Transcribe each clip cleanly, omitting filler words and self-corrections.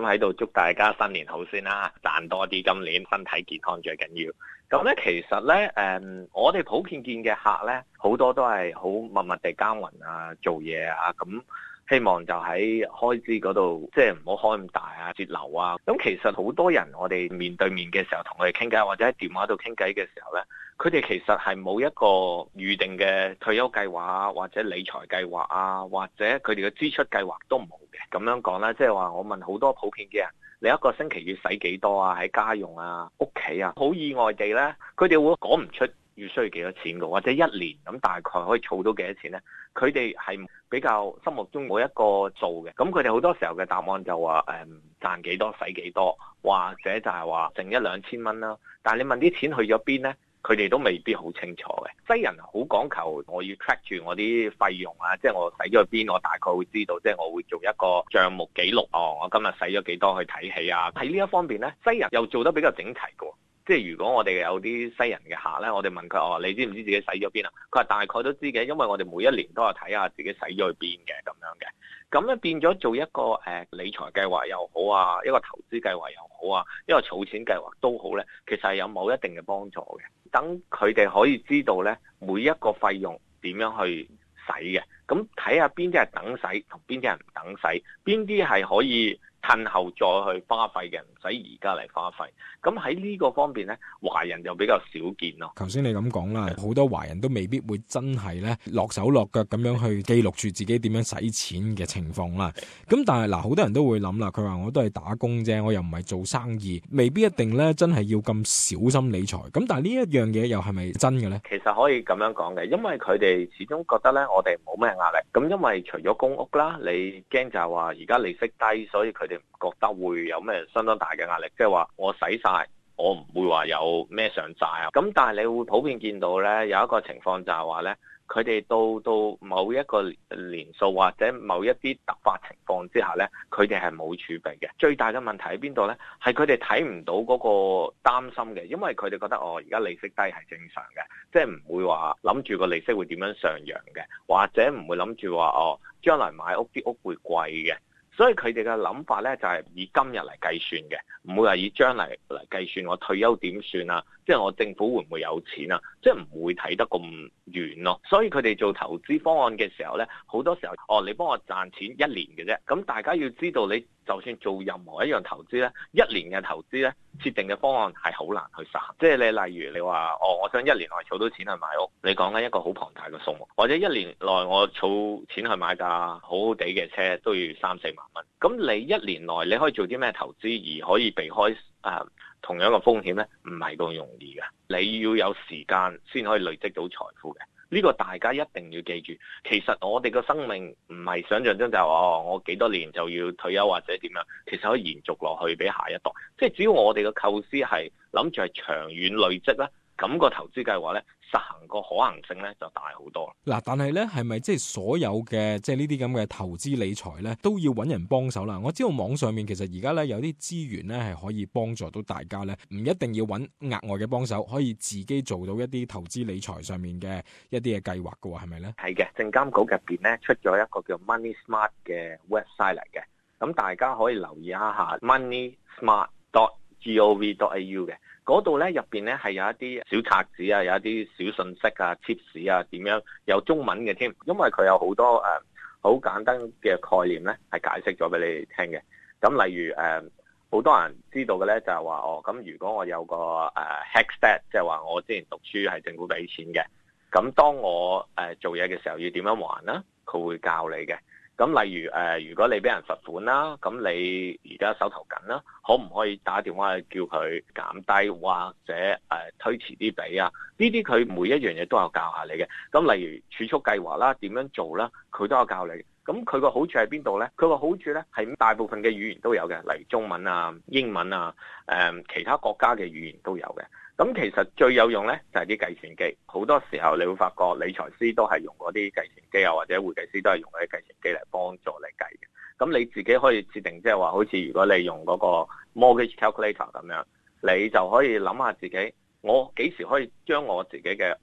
喺度祝大家新年好先啦，賺多啲，今年身體健康最緊要。咁咧其實咧我哋普遍見嘅客咧，好多都係好默默地耕耘啊，做嘢啊，咁希望就喺開支嗰度，即係唔好開咁大啊，節流啊。咁其實好多人我哋面對面嘅時候同佢哋傾偈，或者喺電話度傾偈嘅時候咧，佢哋其實係冇一個預定嘅退休計劃啊，或者理財計劃啊，或者佢哋嘅支出計劃都冇嘅。咁樣講啦，即係話我問好多普遍嘅人，你一個星期要使幾多啊？喺家用啊、屋企啊，好意外地咧，佢哋會講唔出要需要幾多錢嘅，或者一年咁大概可以儲到幾多錢咧？佢哋係比較心目中冇一個數嘅，咁佢哋好多時候嘅答案就話賺幾多使幾多，或者就係話剩一兩千蚊啦。但係你問啲錢去咗邊咧？佢哋都未必好清楚嘅。西人好講求我要 track 住我啲費用啊，即係我使咗去邊，我大概會知道，即係我會做一個帳目記錄我今日使咗幾多去睇戲啊。喺呢一方面咧，西人又做得比較整齊嘅。即係如果我哋有啲西人嘅客咧，我哋問佢你知唔知自己使咗邊啊？佢話大概都知嘅，因為我哋每一年都有睇下自己使咗去邊嘅咁樣嘅。咁咧變咗做一個理財計劃又好啊，一個投資計劃又好啊，一個儲錢計劃都好咧，其實係有某一定嘅幫助嘅。等佢哋可以知道咧，每一個費用點樣去使嘅，咁睇下邊啲係等使同邊啲係唔等使，邊啲係可以褪後再去花費嘅，唔使而家嚟花費。咁喺呢個方面咧，華人就比較少見咯。 頭先你咁講啦，好多華人都未必會真係咧落手落腳咁樣去記錄住自己點樣使錢嘅情況啦。咁但係嗱，好多人都會諗啦，佢話我都係打工啫，我又唔係做生意，未必一定咧真係要咁小心理財。咁但係呢一樣嘢又係咪真嘅咧？ 其實可以咁樣講嘅，因為佢哋始終覺得咧，我哋冇咩壓力。咁因為除咗公屋啦，你驚就係話而家利息低，所以佢哋唔覺得會有咩相當大嘅壓力。即係話我使晒，我唔會話有咩上債啊。咁但係你會普遍見到咧，有一個情況就係話咧，佢哋到某一個年數或者某一啲突發情況之下咧，佢哋係冇儲備嘅。最大嘅問題喺邊度咧？係佢哋睇唔到嗰個擔心嘅，因為佢哋覺得而家利息低係正常嘅，即係唔會話諗住個利息會點樣上揚嘅，或者唔會諗住話將來買屋啲屋會貴嘅。所以佢哋嘅諗法咧就係以今日嚟計算嘅，唔會話以將來嚟計算我退休點算啊，即係我政府會唔會有錢啊，即係唔會睇得咁遠咯。所以佢哋做投資方案嘅時候咧，好多時候你幫我賺錢一年嘅啫。咁大家要知道，你就算做任何一樣投資咧，一年嘅投資咧，設定嘅方案係好難去實行。即係你例如你話我想一年內儲到錢去買屋，你講緊一個好龐大嘅數目，或者一年內我儲錢去買架好好地嘅車都要3-4萬蚊。咁你一年內你可以做啲咩投資而可以避開同樣嘅風險咧？唔係咁容易嘅，你要有時間先可以累積到財富嘅。呢個大家一定要記住。其實我哋個生命唔係想象中就係我幾多年就要退休或者點樣，其實可以延續落去俾下一代。即係只要我哋嘅構思係諗住係長遠累積咧，咁個投資計劃咧，實行個可行性咧就大好多。 嗱，但係咧係咪即係所有嘅即係呢啲咁嘅投資理財咧都要揾人幫手啦？我知道網上面其實而家咧有啲資源咧係可以幫助到大家咧，唔一定要揾額外嘅幫手，可以自己做到一啲投資理財上面嘅一啲嘅計劃㗎喎，係咪咧？ 係嘅，證監局入邊咧出咗一個叫 Money Smart 嘅 website 嚟嘅，咁大家可以留意一下 moneysmart.gov.au 嘅。嗰度咧入邊咧係有一啲小冊子啊，有一啲小信息啊、tips 啊，點樣有中文嘅添，因為佢有好多好簡單嘅概念咧，係解釋咗俾你哋聽嘅。咁例如好多人知道嘅咧就係話咁如果我有個HECS，即係話我之前讀書係政府俾錢嘅，咁當我做嘢嘅時候要點樣還啦？佢會教你嘅。咁例如如果你俾人罰款啦，咁你而家手頭緊啦，可唔可以打電話去叫佢減低，或者推遲啲俾啊？呢啲佢每一樣嘢都有教下你嘅。咁例如儲蓄計劃啦，點樣做啦，佢都有教你。咁佢個好處喺邊度咧？佢個好處咧係大部分嘅語言都有嘅，例如中文啊、英文啊、其他國家嘅語言都有嘅。咁其實最有用咧就係啲計算機，好多時候你會發覺理財師都係用嗰啲計算機啊，或者會計師都係用嗰啲計算機嚟幫助你計嘅。咁你自己可以設定，即係話好似如果你用嗰個 mortgage calculator 咁樣，你就可以諗下自己，我幾時可以將我自己嘅屋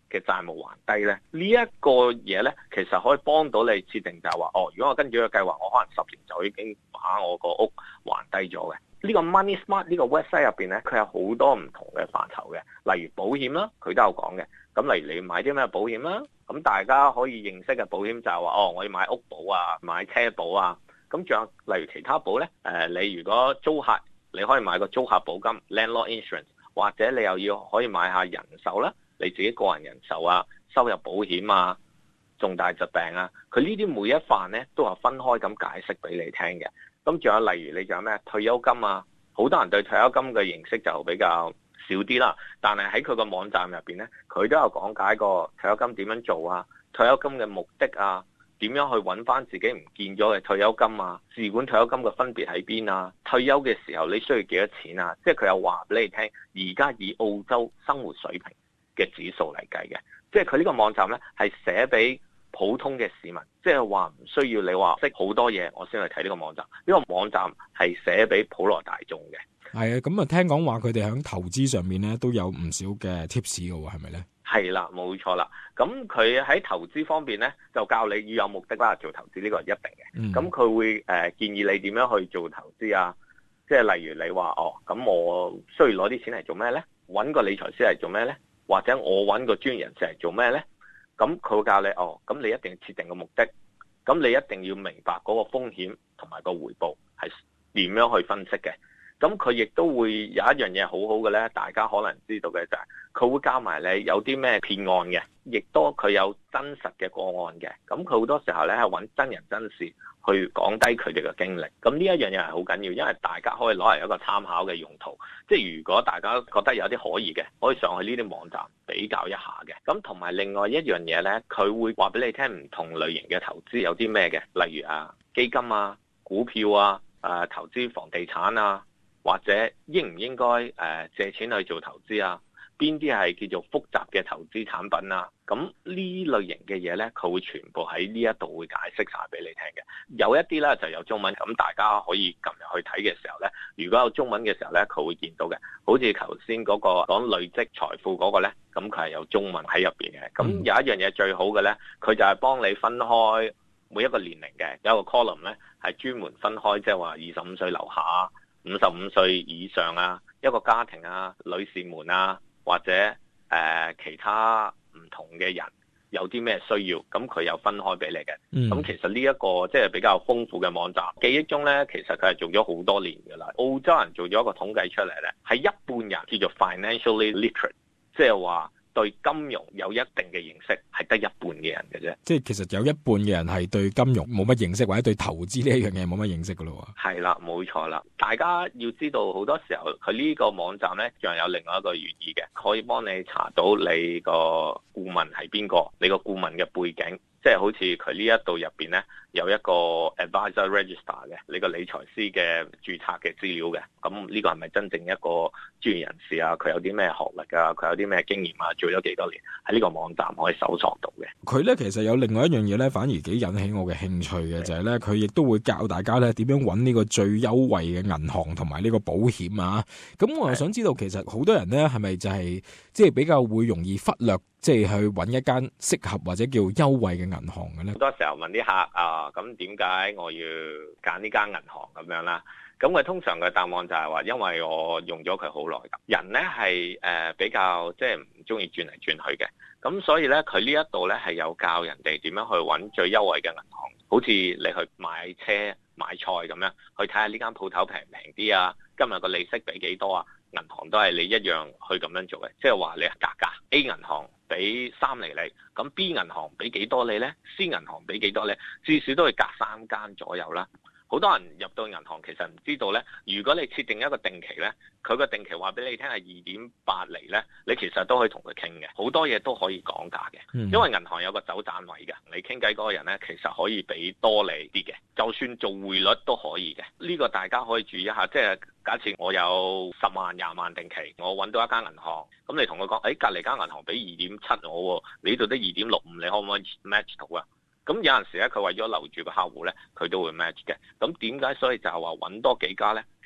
嘅債務還低咧？呢一個嘢咧，其實可以幫到你設定就係話，如果我跟住個計劃，我可能10年就已經把我個屋還低咗嘅。呢個 Money Smart 呢個 website 入邊咧，佢有好多唔同嘅範疇嘅，例如保險啦，佢都有講嘅。咁例如你買啲咩保險啦，咁大家可以認識嘅保險就係話，我要買屋保啊，買車保啊。咁仲有例如其他保咧，你如果租客，你可以買個租客保金 landlord insurance， 或者你又要可以買下人壽啦，你自己個人人壽啊，收入保險啊，重大疾病啊，佢呢啲每一範咧都係分開咁解釋俾你聽嘅。咁仲有例如你仲有咩退休金啊，好多人對退休金嘅認識就比較少啲啦。但係喺佢個網站入邊咧，佢都有講解過退休金點樣做啊，退休金嘅目的啊，點樣去揾翻自己唔見咗嘅退休金啊，自管退休金嘅分別喺邊啊，退休嘅時候你需要幾多錢啊，即係佢有話俾你聽，而家以澳洲生活水平嘅指數嚟計嘅，即係佢呢個網站咧係寫俾普通嘅市民，即係話唔需要你話識好多嘢我先去睇呢個網站，呢個網站係寫俾普羅大眾嘅。 係啊，咁啊聽講話佢哋喺投資上面咧都有唔少嘅 tips 嘅喎，係咪咧？係啦，冇錯啦。咁佢喺投資方面咧，就教你要有目的啦，做投資呢個係一定嘅。咁佢會建議你點樣去做投資啊？即係例如你話咁我需要攞啲錢嚟做咩咧？揾個理財師嚟做咩咧？或者我揾個專業人士嚟做咩咧？咁佢會教你咁你一定要設定個目的，咁你一定要明白嗰個風險同埋個回報係點樣去分析嘅。咁佢亦都會有一樣嘢好好嘅咧，大家可能知道嘅就係佢會教埋你有啲咩騙案嘅，亦都佢有真實嘅個案嘅。咁佢好多時候咧係揾真人真事去講低佢哋嘅經歷。咁呢一樣嘢係好緊要，因為大家可以攞嚟一個參考嘅用途。即係如果大家覺得有啲可疑嘅，可以上去呢啲網站比較一下嘅。咁同埋另外一樣嘢咧，佢會話俾你聽唔同類型嘅投資有啲咩嘅，例如基金啊、股票啊、投資房地產啊。或者應唔應該借錢去做投資啊？邊啲係叫做複雜嘅投資產品啊？咁呢類型嘅嘢呢，佢會全部喺呢一度會解釋晒俾你聽嘅。有一啲呢就有中文，咁大家可以撳入去睇嘅時候呢，如果有中文嘅時候呢，佢會見到嘅。好似頭先嗰個講累積財富嗰個呢，咁佢係有中文喺入邊嘅。咁有一樣嘢最好嘅呢，佢就係幫你分開每一個年齡嘅，有一個 column 呢係專門分開，即係話25歲樓下、55歲以上啊，一個家庭啊，女士們啊，或者其他唔同嘅人有啲咩需要，咁佢有分開俾你嘅。咁其實呢一個即係比較豐富嘅網站，記憶中呢，其實佢係做咗好多年㗎啦。澳洲人做咗一個統計出嚟呢，係一半人叫做 financially literate， 即係話對金融有一定嘅認識，係得一半嘅人嘅啫。即係其實有一半嘅人係對金融冇乜認識，或者對投資呢一樣嘢冇乜認識噶咯。係啦，冇錯啦。大家要知道，好多時候佢呢個網站咧，仲有另外一個寓意嘅，可以幫你查到你個顧問係邊個，你個顧問嘅背景。即係好似佢呢一度入邊咧，有一個 advisor register 嘅，你個理財師嘅註冊嘅資料嘅。咁呢個係咪真正一個專業人士啊？佢有啲咩學歷啊？佢有啲咩經驗啊？做咗幾多年？喺呢個網站可以搜索到嘅。佢咧其實有另外一樣嘢咧，反而幾引起我嘅興趣嘅，就係咧佢亦都會教大家咧點樣揾呢個最優惠嘅銀行同埋呢個保險啊。咁我又想知道，其實好多人咧係咪就係即係比較會容易忽略，即係去揾一間適合或者叫優惠嘅銀行嘅咧？好多時候問啲客咁點解我要揀呢間銀行咁樣啦？咁佢通常嘅答案就係話，因為我用咗佢好耐。人咧係比較即係唔中意轉嚟轉去嘅，咁所以咧佢呢一度咧係有教人哋點樣去揾最優惠嘅銀行，好似你去買車買菜咁樣，去睇下呢間鋪頭平唔平啲啊，今日個利息俾幾多啊？銀行都係你一樣去咁樣做嘅，即係話你格價 A 銀行俾3厘你，咁 B 銀行俾幾多你呢？ C 銀行俾幾多你？至少都會隔3間左右啦。好多人入到銀行其實唔知道呢，如果你設定一個定期呢，佢個定期話俾你聽係2.8厘呢，你其實都可以同佢傾嘅，好多嘢都可以講價嘅。因為銀行有個走盞位嘅，你傾偈嗰個人呢，其實可以俾多你啲嘅，就算做匯率都可以嘅。呢個大家可以注意一下，即係假設我有10萬、20萬定期，我揾到一間銀行，咁你同佢講，隔離間銀行俾2.7我喎，你呢度得2.65，你可唔可以 match 到啊？咁有陣時咧，佢為咗留住個客戶咧，佢都會 match 嘅。咁點解？所以就係話揾多幾家咧，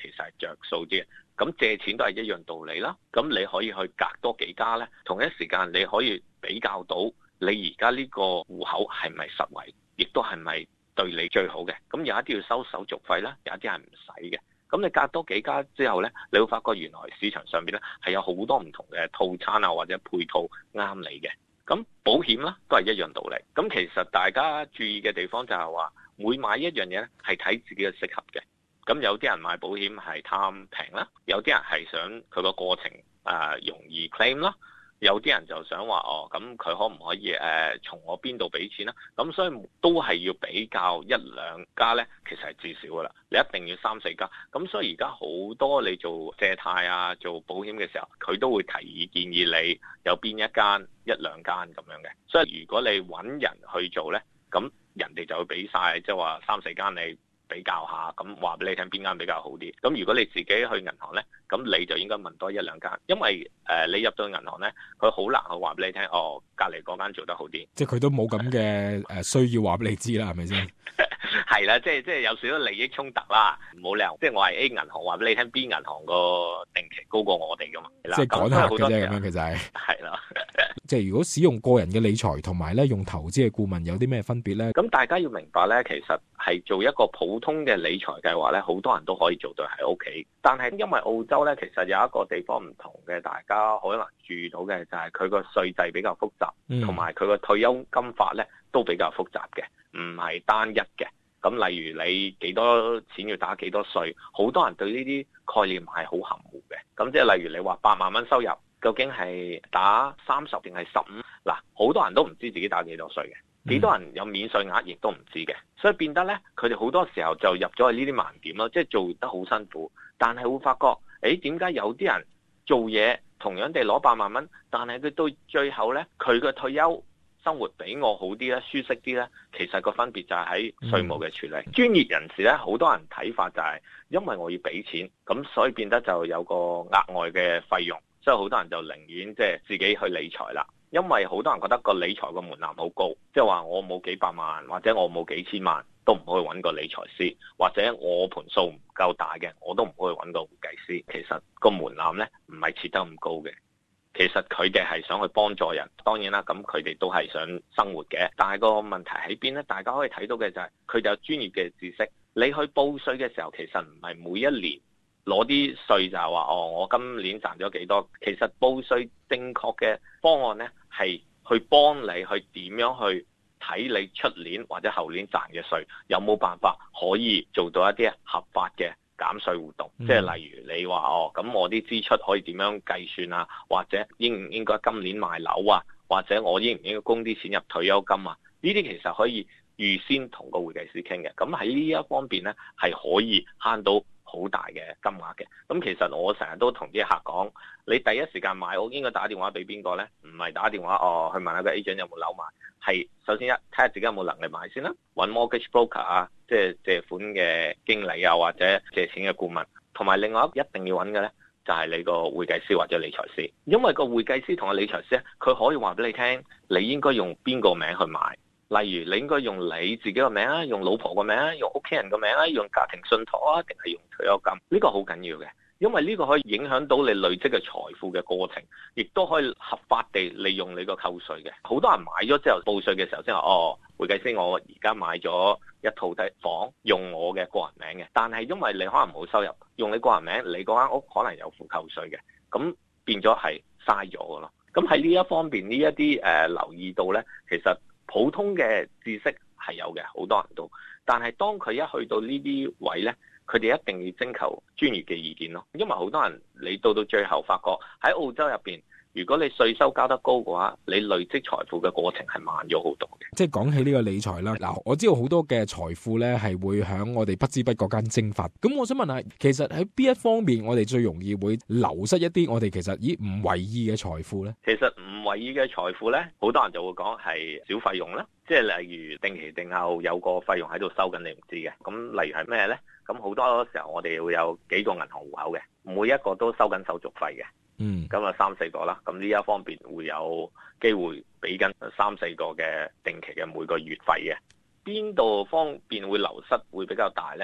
其實係着數啲嘅。咁借錢都係一樣道理啦。咁你可以去隔多幾家咧，同一時間你可以比較到你而家呢個戶口係咪實惠，亦都係咪對你最好嘅。咁有一啲要收手續費啦，有一啲係唔使嘅。咁你隔多幾家之後咧，你會發覺原來市場上邊咧係有好多唔同嘅套餐啊，或者配套啱你嘅。咁保險啦都係一樣道理。咁其實大家注意嘅地方就係話，每買一樣嘢咧係睇自己嘅適合嘅。咁有啲人買保險係貪平啦，有啲人係想佢個過程容易 claim 啦，有啲人就想話咁佢可唔可以從我邊度俾錢啦？咁所以都係要比較一兩家咧，其實係至少噶啦，你一定要三四家。咁所以而家好多你做借貸啊、做保險嘅時候，佢都會提議建議你有邊一間一兩間咁樣嘅。所以如果你揾人去做咧，咁人哋就會俾晒，即係話三四間你比較下，咁話俾你聽邊間比較好啲。咁如果你自己去銀行咧，咁你就應該問多一兩間，因為你入到銀行咧，佢好難去話俾你聽，隔離嗰間做得好啲。 即係佢都冇咁嘅需要話俾你知啦，係咪先？ 係啦，即係有少少利益衝突啦，冇理由即係我係 A 銀行話俾你聽，B 銀行個定期高過我哋噶嘛。 即係趕客嘅啫，咁樣其實係。 係啦。 即係如果使用個人嘅理財同埋咧用投資嘅顧問有啲咩分別咧？ 咁大家要明白咧，其實係做一個普通嘅理財計劃咧，好多人都可以做到喺屋企。但係因為澳洲咧，其實有一個地方唔同嘅，大家可能注意到嘅就係佢個稅制比較複雜，同埋佢個退休金法咧都比較複雜嘅，唔係單一嘅。咁例如你幾多錢要打幾多稅，好多人對呢啲概念係好含糊嘅。咁即係例如你話8萬蚊收入，究竟係打30定係15？嗱，好多人都唔知自己打幾多稅嘅，幾多人有免稅額亦都唔知嘅，所以變得咧，佢哋好多時候就入咗去呢啲盲點咯，即係做得好辛苦，但係會發覺，點解有啲人做嘢同樣地攞8萬蚊，但係佢到最後咧，佢嘅退休生活比我好啲咧，舒適啲咧，其實個分別就係喺稅務嘅處理。專業人士咧，好多人睇法就係因為我要俾錢，咁所以變得就有個額外嘅費用，所以好多人就寧願即係自己去理財啦。因為好多人覺得個理財個門檻好高，即係話我冇幾百萬或者我冇幾千萬都唔可以揾個理財師，或者我盤數唔夠大嘅我都唔可以揾個會計師。其實個門檻咧唔係設得咁高嘅。其實佢哋係想去幫助人，當然啦，咁佢哋都係想生活嘅。但係個問題喺邊咧？大家可以睇到嘅就係佢哋有專業嘅知識。你去報稅嘅時候，其實唔係每一年攞啲稅就係話我今年賺咗幾多。其實報稅正確嘅方案咧，係去幫你去點樣去睇你出年或者後年賺嘅稅，有冇辦法可以做到一啲合法嘅減稅活動，即係例如你話咁我啲支出可以點樣計算啊？或者應唔應該今年賣樓啊？或者我應唔應該供啲錢入退休金啊？呢啲其實可以預先同個會計師傾嘅。咁喺呢一方面咧，係可以慳到好大嘅金額嘅。咁其實我成日都同啲客講，你第一時間買屋應該打電話俾邊個咧？唔係打電話去問下個 agent 有冇樓買，係首先睇下自己有冇能力買先啦。揾 mortgage broker 啊，即係借款嘅經理啊，或者借錢嘅顧問。同埋另外一定要揾嘅咧，就係你個會計師或者理財師。因為個會計師同個理財師咧，佢可以話俾你聽，你應該用邊個名去買。例如你應該用你自己個名啊，用老婆個名啊，用屋企人個名啊，用家庭信託啊，定係用退休金？呢個好緊要嘅，因為呢個可以影響到你累積嘅財富嘅過程，亦都可以合法地利用你個扣稅嘅。好多人買咗之後報稅嘅時候先話會計師，我而家買咗一套房，用我嘅個人名嘅，但係因為你可能冇收入，用你個人名，你嗰間屋可能有付扣稅嘅，咁變咗係嘥咗嘅咯。咁喺呢一方面，呢一啲留意到呢，其實普通嘅知識係有嘅，好多人都，但係當佢一去到呢啲位呢，佢哋一定要徵求專業嘅意見咯。因為好多人你到最後發覺喺澳洲入邊，如果你稅收交得高嘅話，你累積財富嘅過程係慢咗好多嘅。即係講起呢個理財啦，嗱，我知道好多嘅財富咧係會響我哋不知不覺間蒸發。咁我想問下，其實喺邊一方面我哋最容易會流失一啲我哋其實唔為意嘅財富咧？其實唔為意嘅財富咧，好多人就會講係小費用啦，即係例如定期定後有個費用喺度收緊，你唔知嘅。咁例如係咩咧？咁好多時候我哋會有幾個銀行戶口嘅，每一個都收緊手續費嘅。咁啊3-4個啦，咁呢一方面會有機會俾緊3-4個嘅定期嘅每個月費嘅。邊度方面會流失會比較大呢？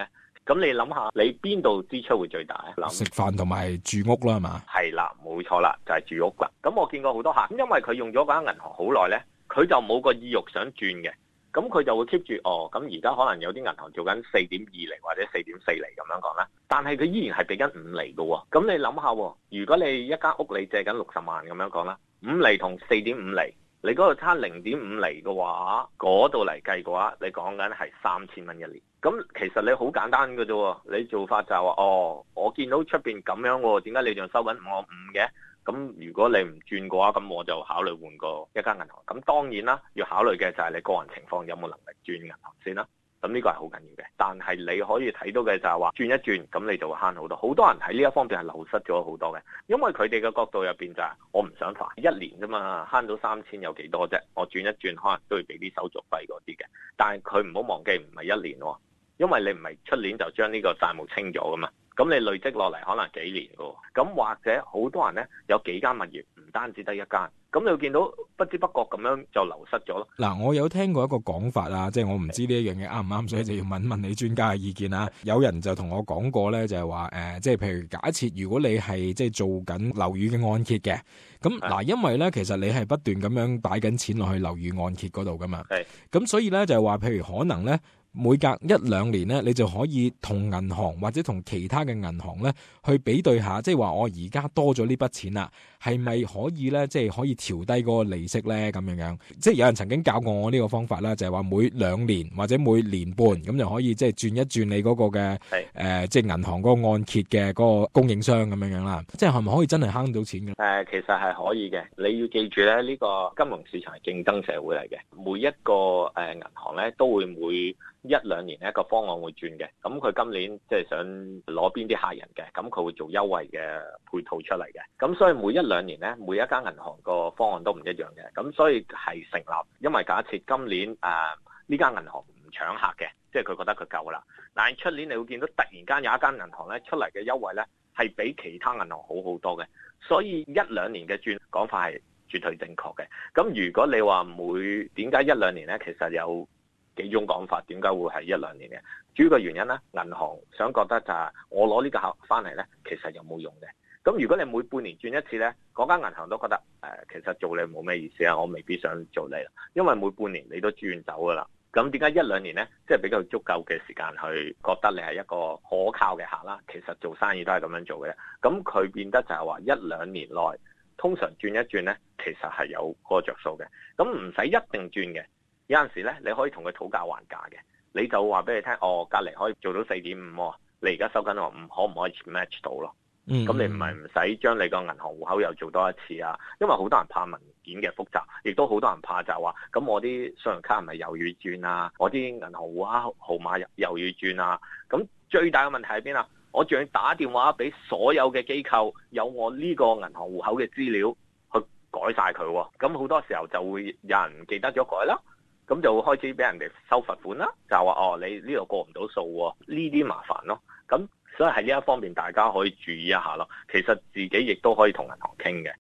咁你諗下，你邊度支出會最大啊？ 食飯同埋住屋啦，係嘛？ 係啦，冇錯啦，就係住屋啦。咁我見過好多客，因為佢用咗嗰間銀行好耐咧，佢就冇個意欲想轉嘅。咁佢就會 keep 住咁而家可能有啲銀行做緊4.20或者4.4厘咁樣講啦，但係佢依然係俾緊5厘嘅喎。咁你諗下，如果你一間屋你借緊60萬咁樣講啦，5厘同4.5厘，你嗰度差0.5厘嘅話，嗰度嚟計嘅話，你講緊係3000蚊一年。咁其實你好簡單嘅啫，你做法就係話我見到出邊咁樣喎，點解你仲收緊我5嘅？咁如果你唔轉嘅話，咁我就考慮換過一間銀行。咁當然啦，要考慮嘅就係你個人情況有冇能力轉銀行先啦。咁呢個係好緊要嘅。但係你可以睇到嘅就係話轉一轉，咁你就會慳好多。好多人喺呢一方面係流失咗好多嘅，因為佢哋嘅角度入邊就係我唔想煩1年啫嘛，慳到3000有幾多啫？我轉一轉可能都要俾啲手續費嗰啲嘅。但係佢唔好忘記唔係1年喎，因為你唔係出年就將呢個債務清咗噶嘛。咁你累積落嚟可能幾年㗎喎，咁或者好多人呢，有幾間物業，唔單止得一間，咁你會見到不知不覺咁樣就流失咗咯。 嗱，我有聽過一個講法啊，即係我唔知呢一樣嘢啱唔啱，所以就要問問你專家嘅意見啦。有人就同我講過呢，就係話即係譬如假設如果你係即係做緊樓宇嘅按揭嘅，咁嗱，因為呢，其實你係不斷咁樣擺緊錢落去樓宇按揭嗰度噶嘛，咁所以呢，就係話譬如可能呢，每隔1-2年咧，你就可以同銀行或者同其他嘅銀行咧去比對下，即係話我而家多咗呢筆錢啦，係咪可以咧，即係可以調低嗰個利息咧？咁樣即係有人曾經教過我呢個方法啦，就係話每2年或者每年半咁就可以即係轉一轉你嗰個嘅即係銀行嗰個按揭嘅嗰個供應商咁樣啦。即係咪可以真係慳到錢嘅？ 其實係可以嘅。你要記住咧，呢個金融市場係競爭社會嚟嘅，每一個銀行咧都會每1-2年一個方案會轉嘅，咁佢今年即係想攞邊啲客人嘅，咁佢會做優惠嘅配套出嚟嘅，咁所以每1-2年咧，每一間銀行個方案都唔一樣嘅，咁所以係成立。因為假設今年呢間銀行唔搶客嘅，即係佢覺得佢夠啦，但係出年你會見到突然間有一間銀行咧出嚟嘅優惠咧係比其他銀行好好多嘅，所以1-2年嘅轉講法係絕對正確嘅。咁如果你話點解1-2年咧，其實有幾種講法，點解會係1-2年嘅？主要嘅原因咧，銀行想覺得就係我攞呢個客翻嚟咧，其實又冇用嘅。咁如果你每半年轉一次咧，嗰間銀行都覺得其實做你冇咩意思啊，我未必想做你啦，因為每半年你都轉走噶啦。咁點解1-2年咧，即係比較足夠嘅時間去覺得你係一個可靠嘅客啦？其實做生意都係咁樣做嘅。咁佢變得就係話1-2年內通常轉一轉咧，其實係有個着數嘅。咁唔使一定轉嘅。有陣時咧，你可以同佢討價還價嘅，你就話俾你聽，隔離可以做到4.5，你而家收緊我5，可唔可以 match 到咯？咁你唔係唔使將你個銀行戶口又做多一次啊？因為好多人怕文件嘅複雜，亦都好多人怕就係話，咁我啲信用卡係咪又要轉啊？我啲銀行戶口號碼又要轉啊？咁最大嘅問題喺邊啊？我仲要打電話俾所有嘅機構，有我呢個銀行戶口嘅資料去改晒佢喎。咁好多時候就會有人唔記得咗改啦。咁就會開始俾人哋收罰款啦，就係話你呢度過唔到數喎，呢啲麻煩咯。咁所以喺呢一方面大家可以注意一下咯。其實自己亦都可以同銀行傾嘅。